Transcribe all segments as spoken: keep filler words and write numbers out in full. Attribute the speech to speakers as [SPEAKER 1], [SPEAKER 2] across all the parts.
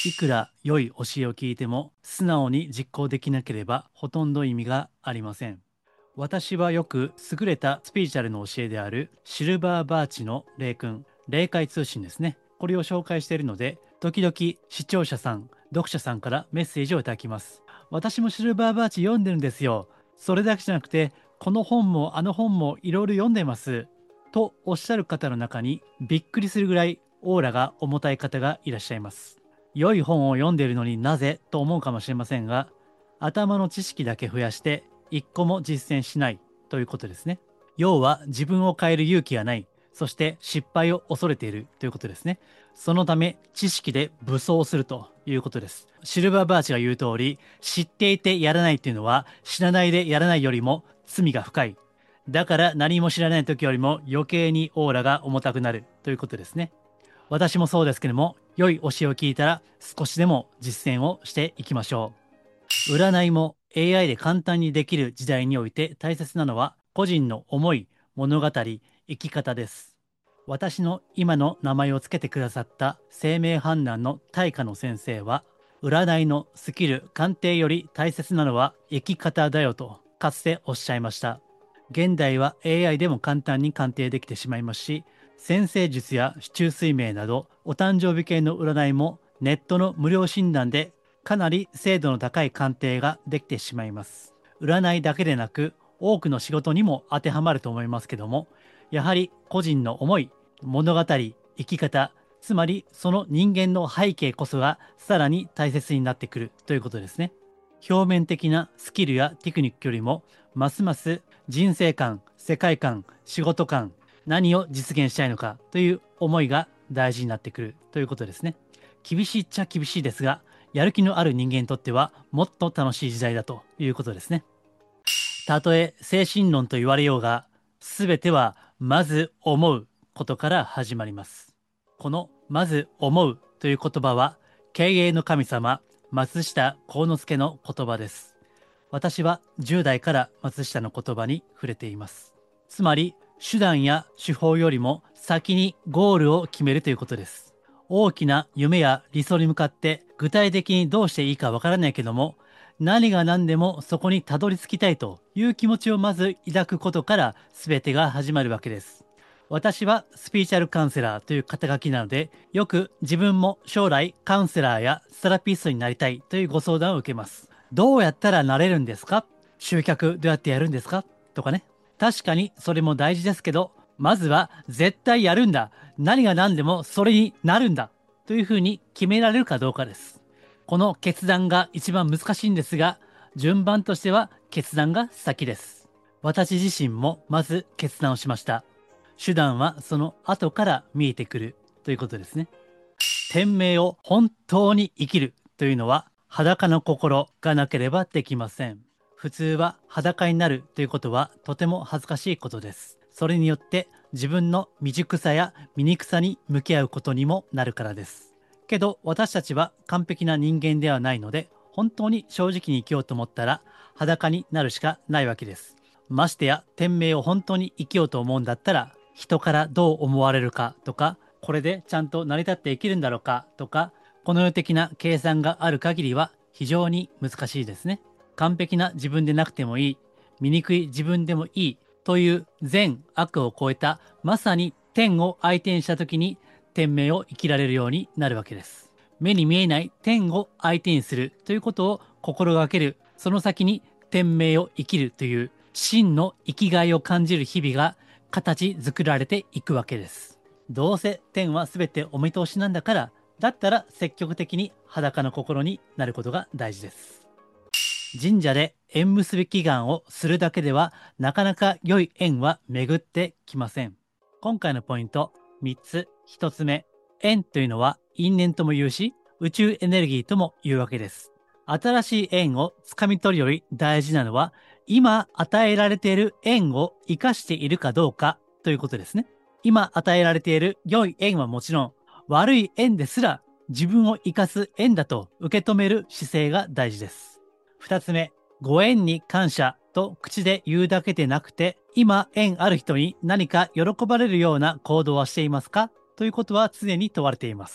[SPEAKER 1] いくら良い教えを聞いても素直に実行できなければほとんど意味がありません。私はよく優れたスピリチュアルの教えであるシルバーバーチの霊訓、霊界通信ですね。これを紹介しているので、時々視聴者さん、読者さんからメッセージをいただきます。私もシルバーバーチ読んでるんですよ。それだけじゃなくて、この本もあの本もいろいろ読んでます。とおっしゃる方の中にびっくりするぐらいオーラが重たい方がいらっしゃいます。良い本を読んでいるのになぜと思うかもしれませんが、頭の知識だけ増やして一個も実践しないということですね。要は自分を変える勇気がない、そして失敗を恐れているということですね。そのため知識で武装するということです。シルバーバーチが言う通り、知っていてやらないというのは知らないでやらないよりも罪が深い。だから何も知らない時よりも余計にオーラが重たくなるということですね。私もそうですけども、良い教えを聞いたら少しでも実践をしていきましょう。占いも エーアイ で簡単にできる時代において大切なのは個人の思い、物語、生き方です。私の今の名前を付けてくださった生命判断の大家の先生は、占いのスキル、鑑定より大切なのは生き方だよとかつておっしゃいました。現代は エーアイ でも簡単に鑑定できてしまいますし、占星術や四柱推命などお誕生日系の占いもネットの無料診断でかなり精度の高い鑑定ができてしまいます。占いだけでなく多くの仕事にも当てはまると思いますけども、やはり個人の思い、物語、生き方、つまりその人間の背景こそがさらに大切になってくるということですね。表面的なスキルやテクニックよりもますます人生観、世界観、仕事観、何を実現したいのかという思いが大事になってくるということですね。厳しいっちゃ厳しいですが、やる気のある人間にとってはもっと楽しい時代だということですね。たとえ精神論と言われようが、すべてはまず思うことから始まります。このまず思うという言葉は、経営の神様、松下幸之助の言葉です。私はじゅう代から松下の言葉に触れています。つまり、手段や手法よりも先にゴールを決めるということです。大きな夢や理想に向かって具体的にどうしていいかわからないけども、何が何でもそこにたどり着きたいという気持ちをまず抱くことから全てが始まるわけです。私はスピーチャルカウンセラーという肩書きなので、よく自分も将来カウンセラーやセラピストになりたいというご相談を受けます。どうやったらなれるんですか？集客どうやってやるんですか？とかね。確かにそれも大事ですけど、まずは絶対やるんだ。何が何でもそれになるんだ。というふうに決められるかどうかです。この決断が一番難しいんですが、順番としては決断が先です。私自身もまず決断をしました。手段はその後から見えてくるということですね。天命を本当に生きるというのは裸の心がなければできません。普通は裸になるということはとても恥ずかしいことです。それによって自分の未熟さや醜さに向き合うことにもなるからです。けど私たちは完璧な人間ではないので、本当に正直に生きようと思ったら裸になるしかないわけです。ましてや天命を本当に生きようと思うんだったら、人からどう思われるかとか、これでちゃんと成り立って生きるんだろうかとか、この世的な計算がある限りは非常に難しいですね。完璧な自分でなくてもいい、醜い自分でもいいという善悪を超えたまさに天を相手にした時に天命を生きられるようになるわけです。目に見えない天を相手にするということを心がける、その先に天命を生きるという真の生きがいを感じる日々が形作られていくわけです。どうせ天は全てお見通しなんだから、だったら積極的に裸の心になることが大事です。神社で縁結び祈願をするだけではなかなか良い縁は巡ってきません。今回のポイントみっつ。ひとつめ、縁というのは因縁とも言うし、宇宙エネルギーとも言うわけです。新しい縁をつかみ取るより大事なのは、今与えられている縁を生かしているかどうかということですね。今与えられている良い縁はもちろん、悪い縁ですら自分を生かす縁だと受け止める姿勢が大事です。二つ目、ご縁に感謝と口で言うだけでなくて、今縁ある人に何か喜ばれるような行動はしていますかということは常に問われています。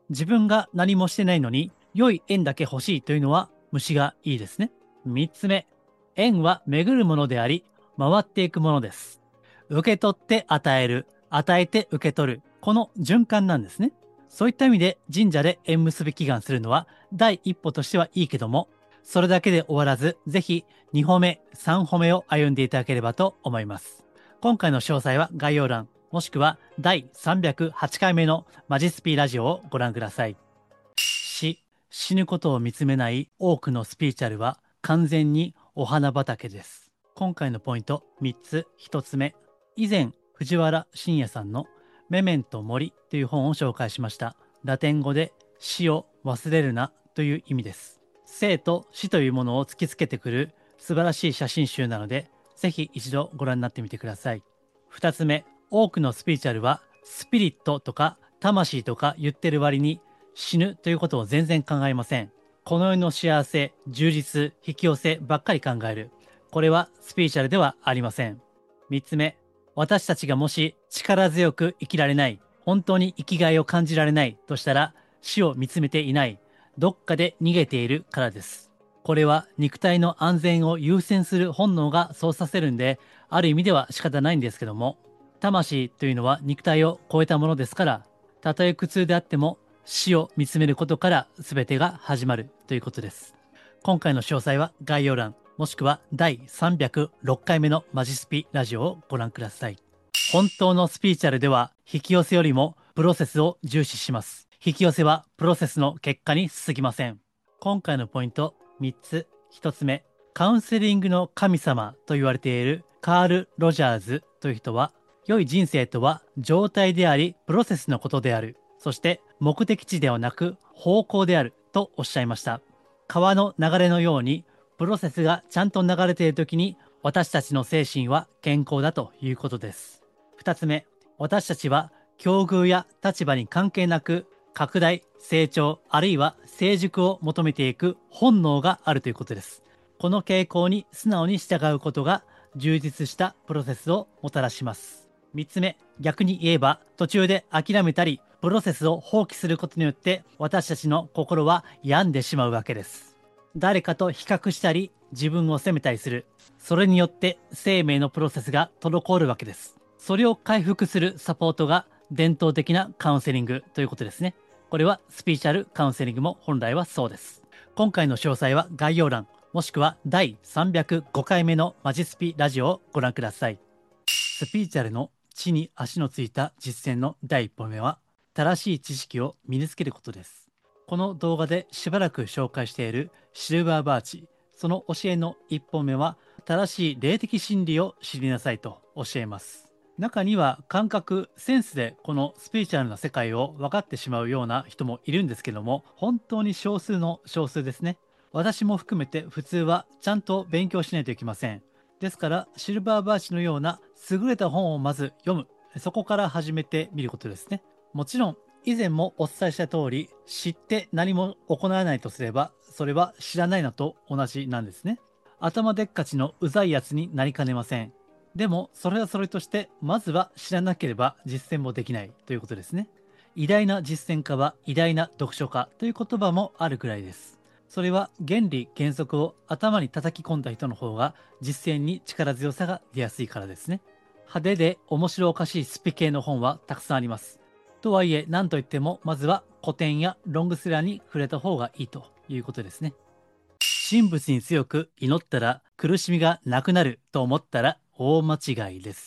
[SPEAKER 1] 自分が何もしてないのに良い縁だけ欲しいというのは虫がいいですね。みっつめ、縁は巡るものであり、回っていくものです。受け取って与える、与えて受け取る、この循環なんですね。そういった意味で神社で縁結び祈願するのは第一歩としてはいいけども、それだけで終わらず、ぜひにほめ、さんほめを歩んでいただければと思います。今回の詳細は概要欄、もしくはだいさんびゃくはちかいめのマジスピラジオをご覧ください。死、死ぬことを見つめない多くのスピリチュアルは完全にお花畑です。今回のポイントみっつ。ひとつめ、以前藤原信也さんのメメントモリという本を紹介しました。ラテン語で死を忘れるなという意味です。生と死というものを突きつけてくる素晴らしい写真集なので、ぜひ一度ご覧になってみてください。ふたつめ、多くのスピリチュアルはスピリットとか魂とか言ってる割に死ぬということを全然考えません。この世の幸せ、充実、引き寄せばっかり考える。これはスピリチュアルではありません。みっつめ、私たちがもし力強く生きられない、本当に生きがいを感じられないとしたら、死を見つめていない、どっかで逃げているからです。これは肉体の安全を優先する本能がそうさせるんで、ある意味では仕方ないんですけども、魂というのは肉体を超えたものですから、たとえ苦痛であっても死を見つめることから全てが始まるということです。今回の詳細は概要欄、もしくはだいさんびゃくろっかいめのマジスピラジオをご覧ください。本当のスピリチュアルでは引き寄せよりもプロセスを重視します。引き寄せはプロセスの結果に過ぎません。今回のポイントみっつ。ひとつめ、カウンセリングの神様と言われているカール・ロジャーズという人は、良い人生とは状態でありプロセスのことである。そして目的地ではなく方向であるとおっしゃいました。川の流れのようにプロセスがちゃんと流れている時に私たちの精神は健康だということです。ふたつめ、私たちは境遇や立場に関係なく拡大、成長、あるいは成熟を求めていく本能があるということです。この傾向に素直に従うことが充実したプロセスをもたらします。みっつめ、逆に言えば途中で諦めたりプロセスを放棄することによって私たちの心は病んでしまうわけです。誰かと比較したり自分を責めたりする。それによって生命のプロセスが滞るわけです。それを回復するサポートが伝統的なカウンセリングということですね。これはスピリチュアルカウンセリングも本来はそうです。今回の詳細は概要欄、もしくはだいさんびゃくごかいめのマジスピラジオをご覧ください。スピリチュアルの地に足のついた実践の第一歩目は、正しい知識を身につけることです。この動画でしばらく紹介しているシルバーバーチ、その教えの一本目は、正しい霊的真理を知りなさいと教えます。中には感覚、センスでこのスピリチュアルな世界を分かってしまうような人もいるんですけども、本当に少数の少数ですね。私も含めて普通はちゃんと勉強しないといけません。ですからシルバーバーチのような優れた本をまず読む、そこから始めてみることですね。もちろん以前もお伝えした通り、知って何も行わないとすればそれは知らないのと同じなんですね。頭でっかちのうざいやつになりかねません。でもそれはそれとしてまずは知らなければ実践もできないということですね。偉大な実践家は偉大な読書家という言葉もあるくらいです。それは原理原則を頭に叩き込んだ人の方が実践に力強さが出やすいからですね。派手で面白おかしいスピ系の本はたくさんあります。とはいえ何といってもまずは古典やロングセラーに触れた方がいいということですね。神仏に強く祈ったら苦しみがなくなると思ったら大間違いです。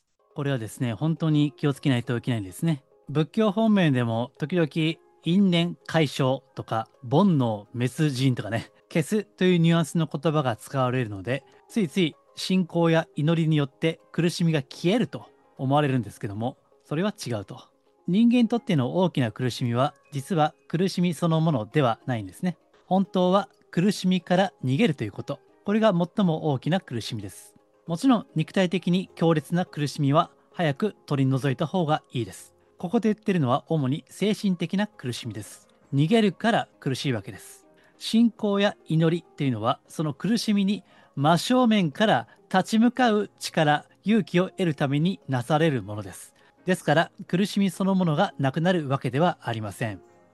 [SPEAKER 1] これはですね、本当に気をつけないといけないんですね。仏教方面でも時々因縁解消とか煩悩滅尽とかね、消すというニュアンスの言葉が使われるので、ついつい信仰や祈りによって苦しみが消えると思われるんですけども、それは違うと。人間にとっての大きな苦しみは実は苦しみそのものではないんですね。本当は苦しみから逃げるということ、これが最も大きな苦しみです。もちろん肉体的に強烈な苦しみは早く取り除いた方がいいです。ここで言ってるのは主に精神的な苦しみです。逃げるから苦しいわけです。信仰や祈りっていうのはその苦しみに真正面から立ち向かう力、勇気を得るためになされるものです。ですから苦しみそのものがなくなるわけではありません。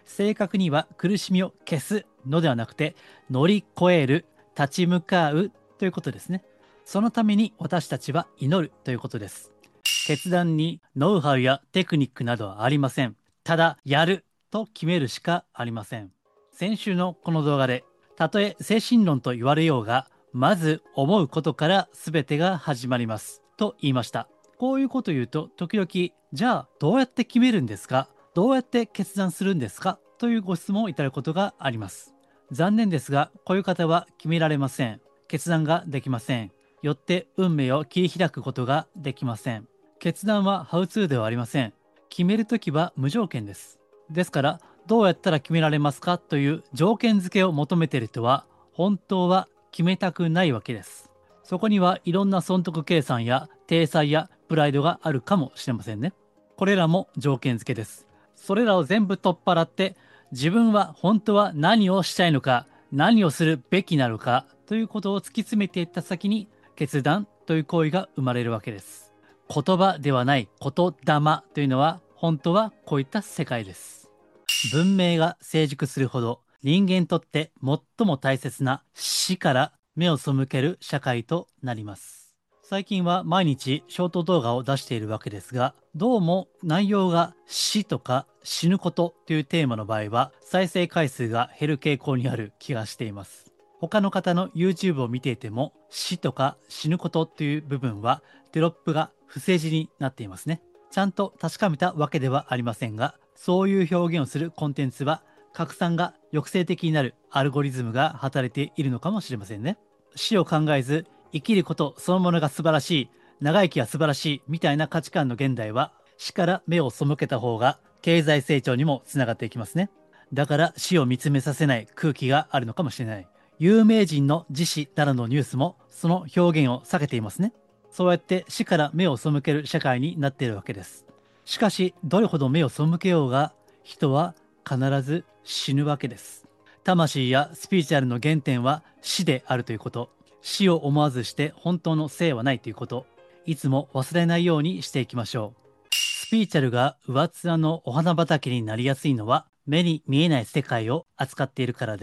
[SPEAKER 1] 正確には苦しみを消すのではなくて、乗り越える、立ち向かうということですね。そのために私たちは祈るということです。決断にノウハウやテクニックなどはありません。ただ、やると決めるしかありません。先週のこの動画で、たとえ精神論と言われようが、まず思うことから全てが始まりますと言いました。こういうことを言うと、時々、じゃあどうやって決めるんですか、どうやって決断するんですかというご質問をいただくことがあります。残念ですが、こういう方は決められません。決断ができません。よって運命を切り開くことができません。決断はハウツーではありません。決めるときは無条件です。ですから、どうやったら決められますかという条件付けを求めている人は、本当は決めたくないわけです。そこにはいろんな損得計算や体裁やプライドがあるかもしれませんね。これらも条件付けです。それらを全部取っ払って、自分は本当は何をしたいのか、何をするべきなのかということを突き詰めていった先に、決断という行為が生まれるわけです。言葉ではない言霊というのは、本当はこういった世界です。文明が成熟するほど、人間にとって最も大切な死から目を背ける社会となります。最近は毎日ショート動画を出しているわけですが、どうも内容が死とか死ぬことというテーマの場合は再生回数が減る傾向にある気がしています。他の方の YouTube を見ていても、死とか死ぬことという部分はテロップが不正字になっていますね。ちゃんと確かめたわけではありませんが、そういう表現をするコンテンツは拡散が抑制的になるアルゴリズムが働いているのかもしれませんね。死を考えず生きることそのものが素晴らしい、長生きは素晴らしいみたいな価値観の現代は、死から目を背けた方が経済成長にもつながっていきますね。だから死を見つめさせない空気があるのかもしれない。有名人の自死などのニュースもその表現を避けていますね。そうやって死から目を背ける社会になっているわけです。しかし、どれほど目を背けようが、人は必ず死ぬわけです。魂やスピリチュアルの原点は死であるということ。死を思わずして本当の生はないということ。いつも忘れないようにしていきましょう。スピリチュアルが上っ面のお花畑になりやすいのは、目に見えない世界を扱っているからです。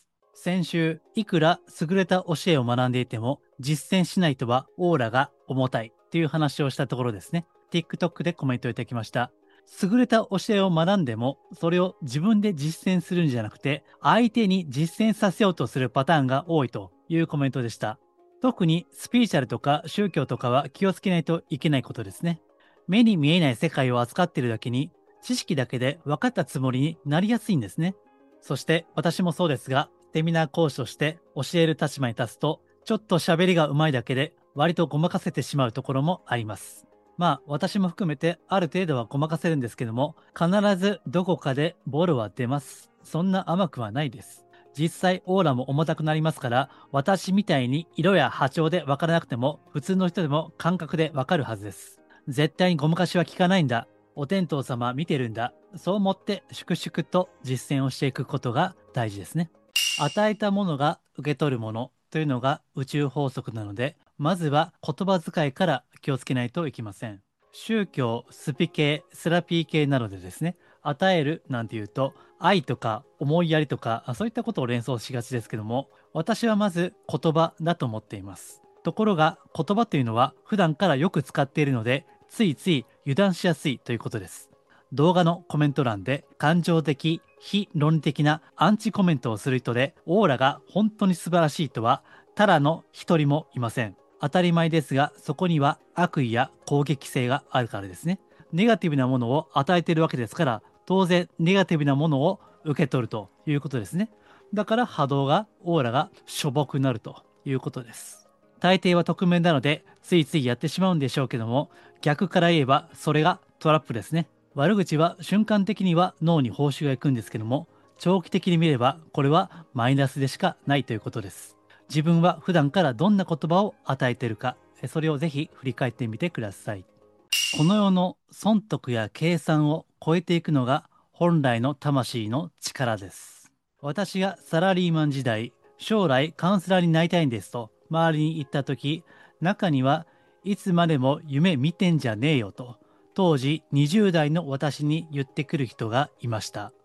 [SPEAKER 1] 先週、いくら優れた教えを学んでいても、実践しないとはオーラが重たいという話をしたところですね。TikTok でコメントをいただきました。優れた教えを学んでも、それを自分で実践するんじゃなくて、相手に実践させようとするパターンが多いというコメントでした。特にスピリチュアルとか宗教とかは気をつけないといけないことですね。目に見えない世界を扱っているだけに、知識だけで分かったつもりになりやすいんですね。そして私もそうですが、セミナー講師として教える立場に立つと、ちょっと喋りが上手いだけで割とごまかせてしまうところもあります。まあ私も含めてある程度はごまかせるんですけども、必ずどこかでボロは出ます。そんな甘くはないです。実際オーラも重たくなりますから、私みたいに色や波長で分からなくても、普通の人でも感覚で分かるはずです。絶対にごまかしは効かないんだ。お天道様見てるんだ。そう思って粛々と実践をしていくことが大事ですね。与えたものが受け取るものというのが宇宙法則なので、まずは言葉遣いから気をつけないといけません。宗教、スピ系、セラピー系などでですね、与えるなんていうと、愛とか思いやりとか、そういったことを連想しがちですけども、私はまず言葉だと思っています。ところが言葉というのは普段からよく使っているので、ついつい油断しやすいということです。動画のコメント欄で感情的、非論理的なアンチコメントをする人で、オーラが本当に素晴らしいとはただの一人もいません。当たり前ですが、そこには悪意や攻撃性があるからですね。ネガティブなものを与えているわけですから、当然ネガティブなものを受け取るということですね。だから波動が、オーラがしょぼくなるということです。大抵は匿名なのでついついやってしまうんでしょうけども、逆から言えばそれがトラップですね。悪口は瞬間的には脳に報酬がいくんですけども、長期的に見ればこれはマイナスでしかないということです。自分は普段からどんな言葉を与えているか、それをぜひ振り返ってみてください。この世の損得や計算を超えていくのが本来の魂の力です。私がサラリーマン時代、将来カウンセラーになりたいんですと周りに言った時、中にはいつまでも夢見てんじゃねえよと当時にじゅう代の私に言ってくる人がいました。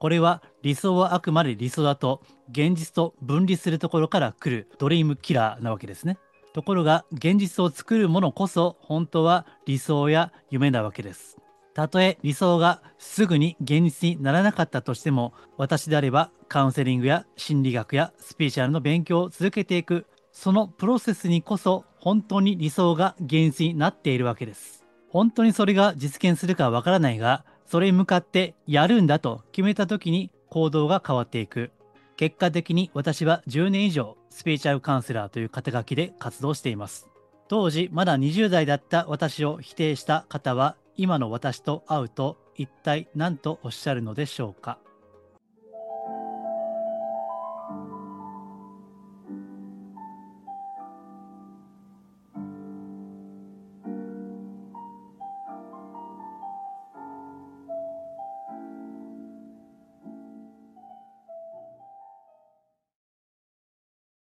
[SPEAKER 1] これは理想はあくまで理想だと現実と分離するところから来るドリームキラーなわけですね。ところが現実を作るものこそ本当は理想や夢なわけです。たとえ理想がすぐに現実にならなかったとしても、私であればカウンセリングや心理学やスピーチャルの勉強を続けていく、そのプロセスにこそ本当に理想が現実になっているわけです。本当にそれが実現するかわからないが、それに向かってやるんだと決めた時に行動が変わっていく。結果的に私はじゅうねん以上スピーチャルカウンセラーという肩書きで活動しています。当時まだにじゅう代だった私を否定した方は今の私と会うと一体何とおっしゃるのでしょうか。